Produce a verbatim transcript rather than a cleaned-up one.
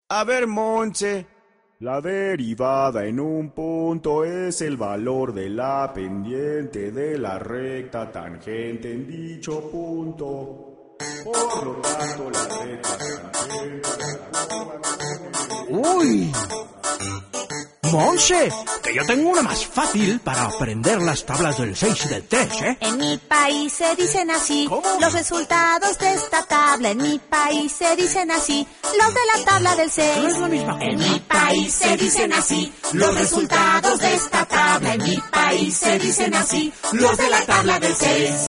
A ver, Monse. La derivada en un punto es el valor de la pendiente de la recta tangente en dicho punto. Por lo tanto, la recta tangente... ¡Uy! Monse, que yo tengo una más fácil para aprender las tablas del seis y del tres, ¿eh? En mi país se dicen así. ¿Cómo? Los resultados de esta tabla. En mi país se dicen así. Los de la tabla del seis. No es la misma cosa. En mi país se dicen así. Los resultados de esta tabla. En mi país se dicen así. Los de la tabla del seis.